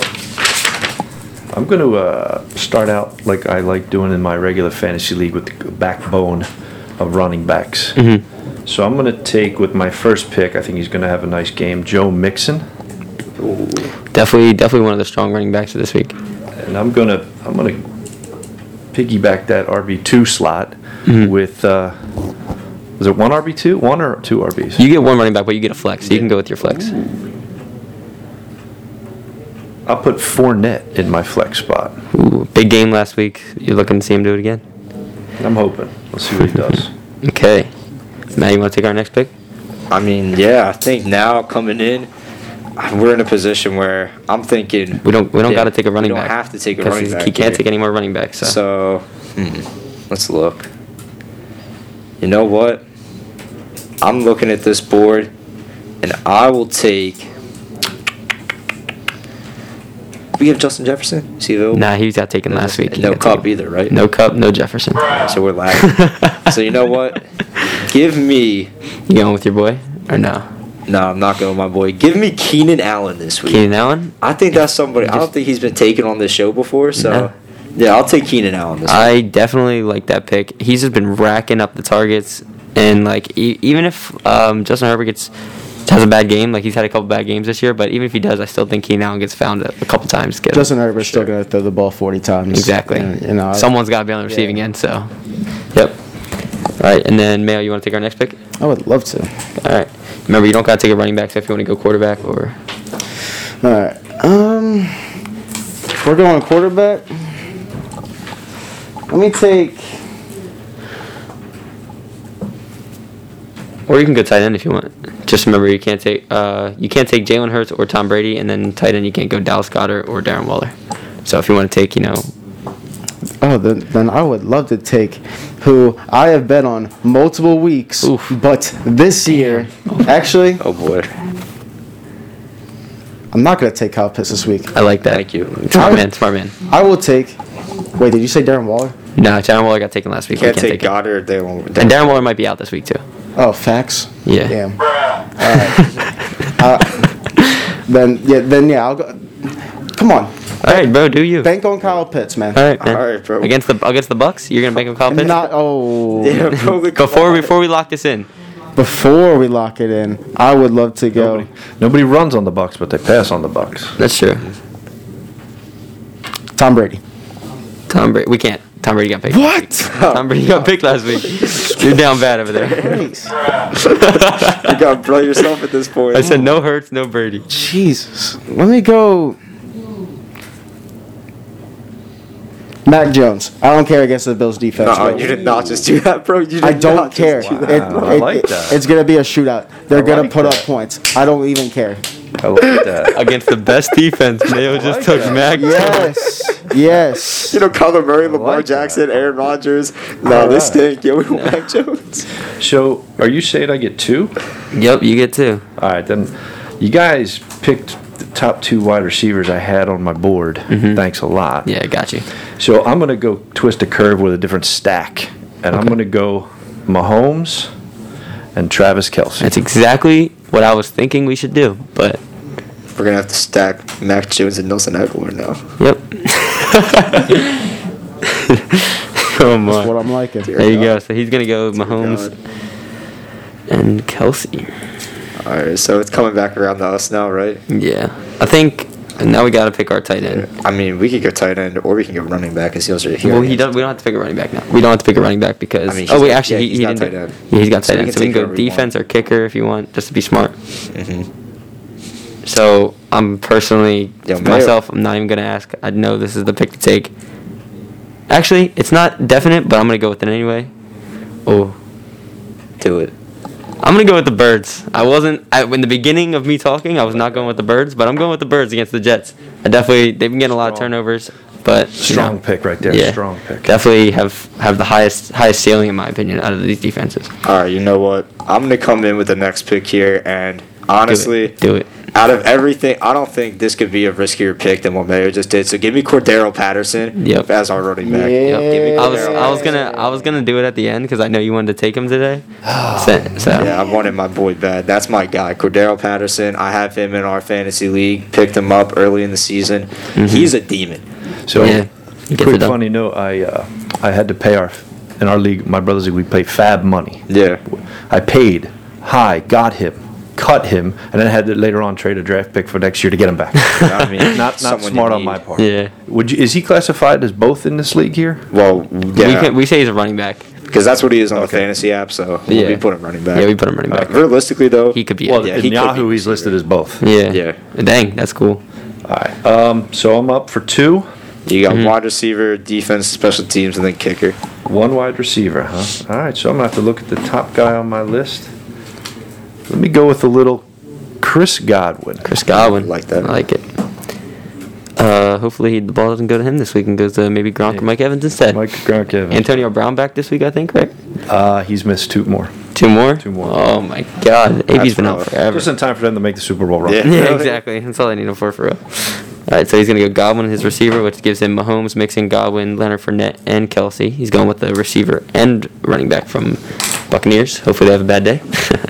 I'm gonna uh, start out like I like doing in my regular fantasy league with the backbone of running backs. Mm-hmm. So I'm gonna take with my first pick. I think he's gonna have a nice game. Joe Mixon, Definitely, definitely one of the strong running backs of this week. and I'm gonna I'm gonna piggyback that R B two slot Mm-hmm. with. Uh, is it one R B two? One or two R Bs? You get one running back, but you get a flex, so you can go with your flex. I'll put Fournette in my flex spot. Ooh, big game last week. You're looking to see him do it again? I'm hoping. Let's see what he does. Okay. Matt, you want to take our next pick? I mean, yeah, I think now coming in, we're in a position where I'm thinking We don't we don't yeah, got to take a running we don't back. have to take a 'cause running he's- back He can't here. take any more running backs. So, So, hmm, let's look. You know what? I'm looking at this board, and I will take. We have Justin Jefferson. Is he available? nah, he got taken last week. And He no got Cup taken. either, right? No Cup, no Jefferson. So we're lagging. So you know what? Give me. You going with your boy or no? No, I'm not going with my boy. Give me Keenan Allen this week. Keenan Allen? I think that's somebody. I don't think he's been taken on this show before. So, No. yeah, I'll take Keenan Allen this week. I definitely like that pick. He's just been racking up the targets, and like e- even if um, Justin Herbert gets has a bad game, like he's had a couple bad games this year, but even if he does, I still think Keenan Allen gets found a, a couple times. Get him. Justin Herbert's still going to throw the ball forty times. Exactly. And, you know, I- Someone's got to be on the receiving end, so. Yep. All right, and then Mayo, you want to take our next pick? I would love to. All right. Remember, you don't got to take a running back, so if you want to go quarterback or. All right. Um, we're going quarterback. Let me take. Or you can go tight end if you want. Just remember, you can't take uh, you can't take Jalen Hurts or Tom Brady, and then tight end you can't go Dallas Goedert or Darren Waller. So if you want to take, you know, Oh, then, then I would love to take who I have bet on multiple weeks, Oof. but this year, actually, Oh boy. I'm not going to take Kyle Pitts this week. I like that. Thank you. Smart man, smart man. I will take. Wait, did you say Darren Waller? No, Darren Waller got taken last week. You We can't take it. Goddard. They won't. And Darren Waller might be out this week too. Oh, facts. Yeah. Damn. All right. uh, then yeah, then yeah, I'll go. Come on, All right, bro, do you? bank on Kyle Pitts, man. All right, man. All right, bro. Against the against the Bucks, you're gonna bank on Kyle Pitts. Not oh. Yeah, bro. look- Before before we lock this in, Before we lock it in, I would love to go. Nobody, nobody runs on the Bucks, but they pass on the Bucks. that's true. Tom Brady. Tom Brady, we can't. Tom Brady got picked. What? Tom Brady got picked last week. You're down bad over there. Please. You gotta blow yourself at this point. I said no Hurts, no Brady. Jesus. Let me go. Mac Jones. I don't care against the Bills defense. No, bro. you did not just do that, bro. You did I don't not just care. do It, that. Wow, I it- like it- that. It's gonna be a shootout. They're I gonna like put that. up points. I don't even care. I like that. Against the best defense, Mayo just took Mac. Yes. Yes. You know, Kyler Murray, Lamar like Jackson, Aaron Rodgers. No, this stink. Yeah, we want Mac Jones. So, are you saying I get two? Yep, you get two. All right, then. You guys picked the top two wide receivers I had on my board. Thanks a lot. Yeah, I got you. So I'm gonna go twist a curve with a different stack, and I'm gonna go Mahomes and Travis Kelce. That's exactly what I was thinking we should do, but We're gonna have to stack Mac Jones and Nelson Aguilar now. yep. oh my. That's what I'm liking. There you go. So he's gonna go Mahomes God. and Kelsey. All right, so it's coming back around to us now, right? Yeah, I think And now we got to pick our tight end. I mean, we could go tight end or we can go running back because he was right here. Well, he does. We don't have to pick a running back now. We don't have to pick a running back because. I mean, oh wait, got, actually, yeah, he, he's he got didn't. tight do- end. Yeah, he's got So tight we end. can So we can take go whoever we defense want. or kicker if you want, just to be smart. Mm-hmm. So I'm personally Yo, Mayo. myself. I'm not even gonna ask. I know this is the pick to take. Actually, it's not definite, but I'm gonna go with it anyway. Oh, Do it. I'm gonna go with the Birds. I wasn't I, in the beginning of me talking. I was not going with the Birds, but I'm going with the Birds against the Jets. I definitely they've been getting a lot of Strong. turnovers, but you Strong know, pick right there. Yeah, Strong pick. Definitely have have the highest highest ceiling in my opinion out of these defenses. All right, you know what? I'm going to come in with the next pick here, and honestly, do it. out of everything, I don't think this could be a riskier pick than what Mayo just did. So give me Cordero Patterson Yep. as our running back. Yeah. Give me I was Cordero I was Patterson. gonna I was gonna do it at the end because I know you wanted to take him today. so, so. Yeah, I wanted my boy bad. That's my guy, Cordero Patterson. I have him in our fantasy league. Picked him up early in the season. He's a demon. So, Yeah, he gets it quick done. funny note, I uh, I had to pay our, in our league, my brother's league, we play fab money. Yeah. I paid high, got him, cut him, and then had to later on trade a draft pick for next year to get him back. I mean, not not someone smart you on need. my part. Yeah. Would you, is he classified as both in this league here? Well, We yeah, can, we say he's a running back. because that's what he is on Okay. the fantasy app. So we'll Yeah. be putting running back. Yeah, we put him running Uh, back. realistically, though, He could be. Well, yeah, in he could be Yahoo, a he's listed as both. yeah. Yeah. Dang, that's cool. All right. Um, so I'm up for two. you got Mm-hmm. wide receiver, defense, special teams, and then kicker. One wide receiver, huh? All right, so I'm going to have to look at the top guy on my list. Let me go with a little Chris Godwin. Chris Godwin. Like that. I like it. Uh, hopefully he, the ball doesn't go to him this week and goes to maybe Gronk or Mike Evans instead. Mike Gronk Evans. Antonio Brown back this week, I think, right? Uh, he's missed two more. Two more? Two more. Oh my God. A B's been out rough. forever. Just in time for them to make the Super Bowl run. Yeah. Yeah, exactly. That's all I need him for, for real. All right, so he's going to go Godwin, his receiver, which gives him Mahomes, Mixon, Godwin, Leonard Fournette, and Kelsey. He's going with the receiver and running back from Buccaneers. Hopefully they have a bad day.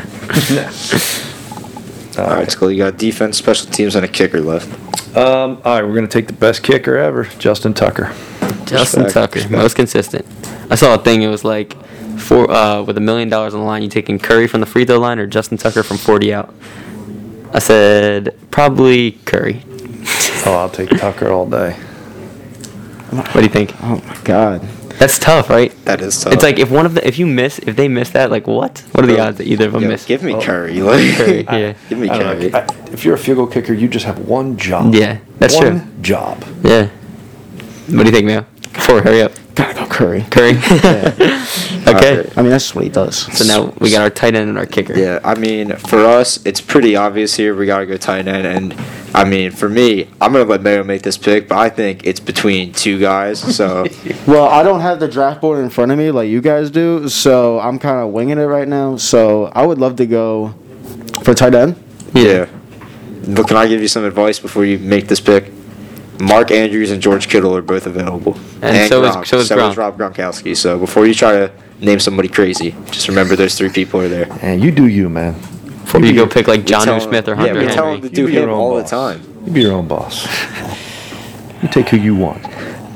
All right, so you got defense, special teams, and a kicker left. Um, all right, we're going to take the best kicker ever, Justin Tucker. Justin Respect, Tucker, respect. most consistent. I saw a thing, it was like, for, uh, with a million dollars on the line, you taking Curry from the free throw line or Justin Tucker from forty out? I said, probably Curry. Oh, I'll take Tucker all day. What do you think? Oh my God. That's tough, right? That is tough. It's like if one of the if you miss if they miss that, like what? What are the odds that either of them Yo, miss? give me Oh. Curry. Like, Curry, yeah. give me I don't Curry. know. I- If you're a field goal kicker, you just have one job. Yeah, that's one true. job. Yeah. What do you think, Mayo? Four, hurry up. Gotta go Curry. Curry. Okay. Alright. I mean, that's what he does. So now we got our tight end and our kicker. Yeah, I mean, for us, it's pretty obvious here. We got to go tight end. And, I mean, for me, I'm going to let Mayo make this pick, but I think it's between two guys. So, Well, I don't have the draft board in front of me like you guys do, so I'm kind of winging it right now. So I would love to go for tight end. yeah. But can I give you some advice before you make this pick? Mark Andrews and George Kittle are both available. And so is- so is Gronk. Rob Gronkowski. So before you try to name somebody crazy, just remember those three people are there. And you do you, man. Before you go pick like We John tell Smith or him- Hunter Yeah, we tell Henry. him to You do be your him own all boss. the time. You be your own boss. You take who you want.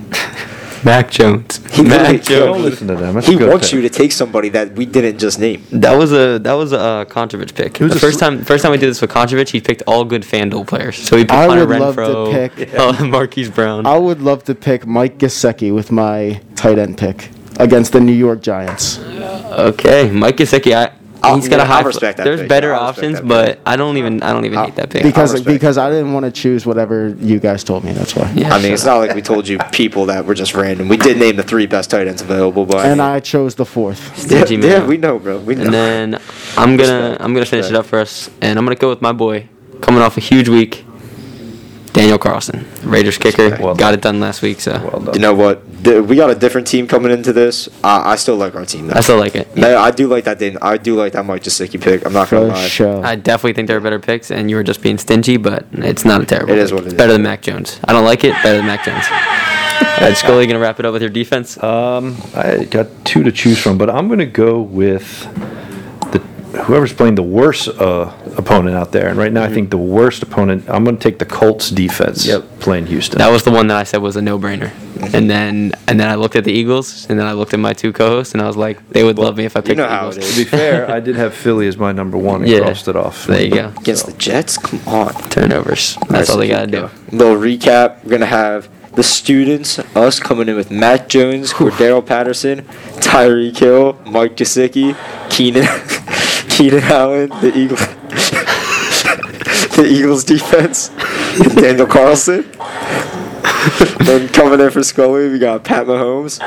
Mac Jones. He literally- Mac Don't Jones. listen to them. That's He a good wants pick. you to take somebody that we didn't just name. That was a that was a uh, Kontrovich pick. was The a first sl- time first time we did this with Kontrovich, he picked all good FanDuel players. So he picked I Hunter would love to Renfro, pick- uh, Marquise Brown. I would love to pick Mike Gesicki with my tight end pick against the New York Giants. Okay, Mike Gesicki. I I'll- he's got yeah, a high. I'll respect that There's pick. better I'll respect options, that but pick. I don't even I don't even I'll- hate that pick. Because respect because I didn't want to choose whatever you guys told me. That's why. Yeah, I mean, it's not like we told you people that were just random. We did name the three best tight ends available, but And I chose the fourth. yeah, Stingy yeah, man. we know, bro. We know. And then I'm gonna Respect, I'm gonna finish it respect. up for us, and I'm gonna go with my boy, coming off a huge week, Daniel Carlson, Raiders kicker. Well Got done. it done last week, so Well done. you know what? The- we got a different team coming into this. Uh, I still like our team. Though. I still like it. No, I do like that. Dan- I do like that Mike Gesicki pick. I'm not gonna For lie. sure. I definitely think there are better picks, and you were just being stingy, but it's not a terrible. It is pick. what it is. Better than Mac Jones. I don't like it. Better than Mac Jones. All right, Scully, gonna wrap it up with your defense. Um, I got two to choose from, but I'm going to go with the whoever's playing the worst uh, opponent out there. And right now, mm-hmm. I think the worst opponent, I'm going to take the Colts defense yep. playing Houston. That was the one that I said was a no-brainer. And then and then I looked at the Eagles, and then I looked at my two co-hosts, and I was like, they would well, love me if I picked you know the how Eagles. it is. To be fair, I did have Philly as my number one and yeah. crossed it off. There you go. Against so. the Jets? Come on. Turnovers. That's all they got to do. Little recap. We're going to have the students, us coming in with Matt Jones, Cordero Patterson, Tyreek Hill, Mike Gesicki, Keenan, Keenan Allen, the Eagles, the Eagles defense, Daniel Carlson. Then coming in for Scully, we got Pat Mahomes,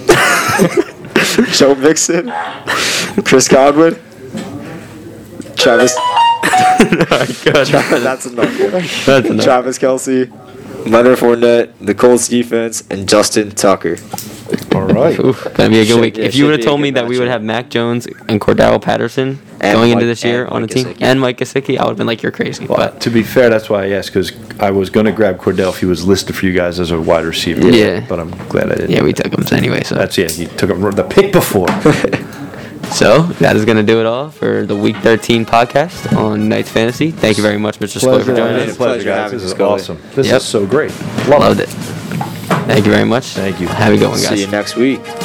Joe Mixon, Chris Godwin, Travis. God, Travis that's enough. That's enough. Travis Kelce, Leonard Fournette, the Colts defense, and Justin Tucker. All right. Oof, that'd be a good Should, week. yeah, if you would have told me that matchup. we would have Mac Jones and Cordell Patterson and going Mike, into this year and on Mike a team, Gesicki. and Mike Gesicki, I would have been like, you're crazy. Well, but to be fair, that's why I asked, because I was going to grab Cordell if he was listed for you guys as a wide receiver. Yeah. But I'm glad I didn't. Yeah, we took him anyway. So That's, yeah, you took him the pick before. So that is going to do it all for the Week thirteen podcast on Knights Fantasy. Thank you very much, Mister Scully, for joining It's us. a pleasure guys. having This you, is Scully. awesome. This Yep. is so great. Loved it. Thank you very much. Thank you. Have a good one, guys. See you next week.